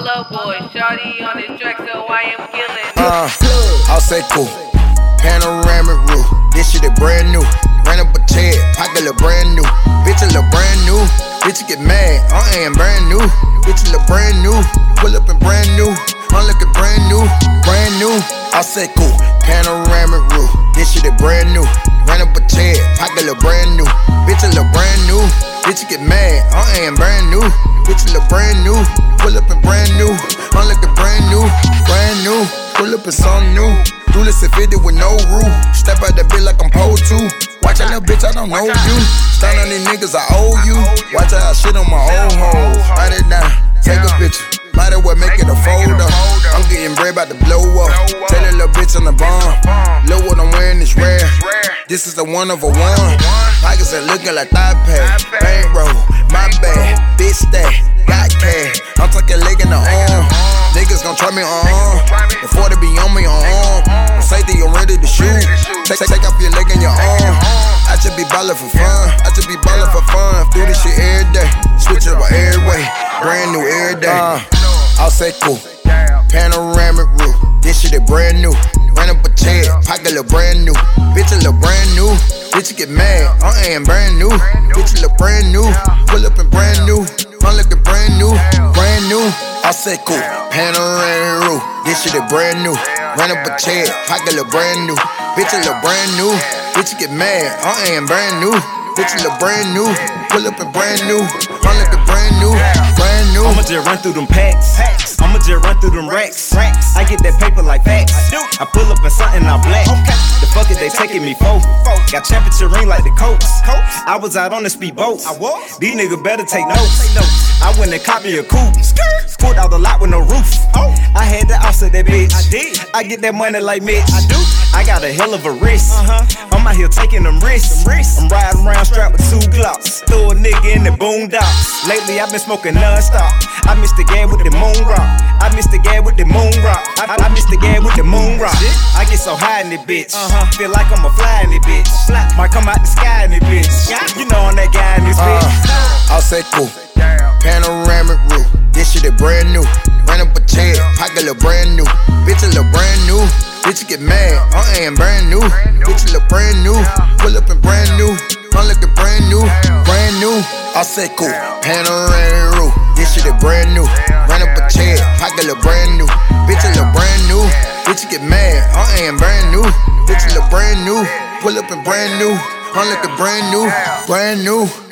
Hello boy, shawty on this track, so I am killing. I'll say cool. Panoramic roof, this shit is brand new. Ran up a check, pocket look brand new. Bitch, it look brand new. Bitch, get mad, I am brand new. Bitch, it look brand new. Pull up in brand new. I'm looking brand new, brand new. I'll say cool. Panoramic roof, this shit is brand new. Ran up a check, pocket look brand new. Bitch, it look brand new. Bitch, get mad, I am brand new. Bitch, it look brand new. Pull up in brand new. I'm looking brand new, brand new. Pull up in something new. Do this at 50 with no roof. Step out that bitch like I'm pole 2. Watch out, little bitch, I don't know you. Stand on these niggas, I owe you. Watch out, I shit on my old hoes. Write it down, take a picture. Might as well make it a folder. I'm getting bread about to blow up. Tell that little bitch on the bomb. Look what I'm wearing is rare. This is the one of a one. Pockets are looking like thigh pad. Bankroll, my bad. Bitch that, got cash. I'm tucking leg in the arm. Niggas gon' try me on. Before they be on me on. Safety, I'm ready to shoot. Take off your leg and your arm. I just be ballin' for fun. I just be ballin' for fun. Do this shit every day. Switch up every way. Brand new every day. I'll say cool. Panoramic roof, this shit is brand new. Ran up a check, pocket look brand new. Bitch, it look brand new. Bitch, get mad, I am brand new. Bitch, it look brand new. Pull up in brand new. I'm looking brand new, brand new. I'll say cool. Panoramic roof, this shit is brand new. Ran up a check, pocket look brand new. Bitch, it look brand new. Bitch, get mad, I am brand new. Bitch, it look brand new. Pull up in brand new. I'm looking brand new, brand new. I'ma just run through them packs. I'ma just run through them racks. I get that paper like facts. I pull up in something all black. The fuck it they taking me for? Got championship ring like the Colts. I was out on the speedboat. These niggas better take notes. I went and caught me a coupe. Pulled out the lot with no roof. I had to offset that bitch. I get that money like Mitch. I got a hell of a wrist. I'm out here taking them risks. I'm riding around strapped with 2 Glocks. Throw a nigga in the boondocks. Lately I've been smoking non-stop. I miss the gas with the moon rock. I miss the gas with the moon rock. I miss the gas with the moon rock. I get so high in this bitch. Feel like I'm a fly in this bitch. Might come out the sky in this bitch. You know I'm that guy in this bitch. I'll say cool. Panoramic roof, this shit is brand new. Ran up a check, pocket look brand new. Bitch, it look brand new. Bitch, get mad, I am brand new. Bitch, it look brand new. Pull up in brand new. I'm looking brand new, brand new. I'll say cool. Panoramic roof, this shit is brand new. Ran up a check, pocket look brand new. Bitch, it look brand new. Bitch, get mad, I am brand new. Bitch, it look brand new. Pull up in brand new. I'm looking brand new, brand new.